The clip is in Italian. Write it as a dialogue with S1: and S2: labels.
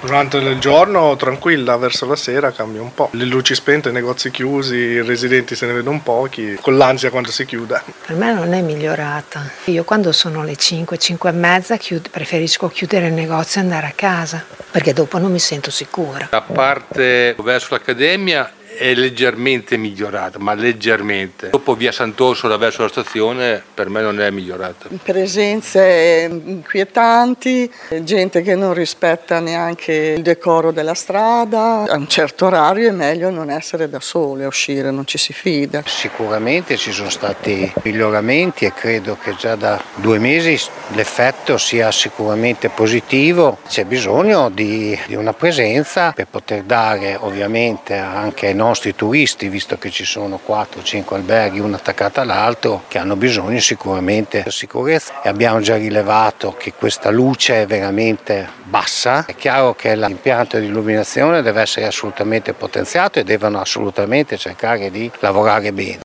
S1: Durante il giorno tranquilla, verso la sera cambia un po'. Le luci spente, i negozi chiusi, i residenti se ne vedono pochi, con l'ansia quando si chiude.
S2: Per me non è migliorata. Io quando sono le 5, 5 e mezza preferisco chiudere il negozio e andare a casa, perché dopo non mi sento sicura.
S3: La parte verso l'accademia è leggermente migliorata, ma leggermente. Dopo via Sant'Orsola verso la stazione per me non è migliorata.
S4: Presenze inquietanti, gente che non rispetta neanche il decoro della strada. A un certo orario è meglio non essere da sole, a uscire, non ci si fida.
S5: Sicuramente ci sono stati miglioramenti e credo che già da 2 mesi l'effetto sia sicuramente positivo. C'è bisogno di una presenza per poter dare ovviamente anche ai nostri turisti, visto che ci sono 4-5 alberghi uno attaccato all'altro, che hanno bisogno sicuramente di sicurezza, e abbiamo già rilevato che questa luce è veramente bassa. È chiaro che l'impianto di illuminazione deve essere assolutamente potenziato e devono assolutamente cercare di lavorare bene.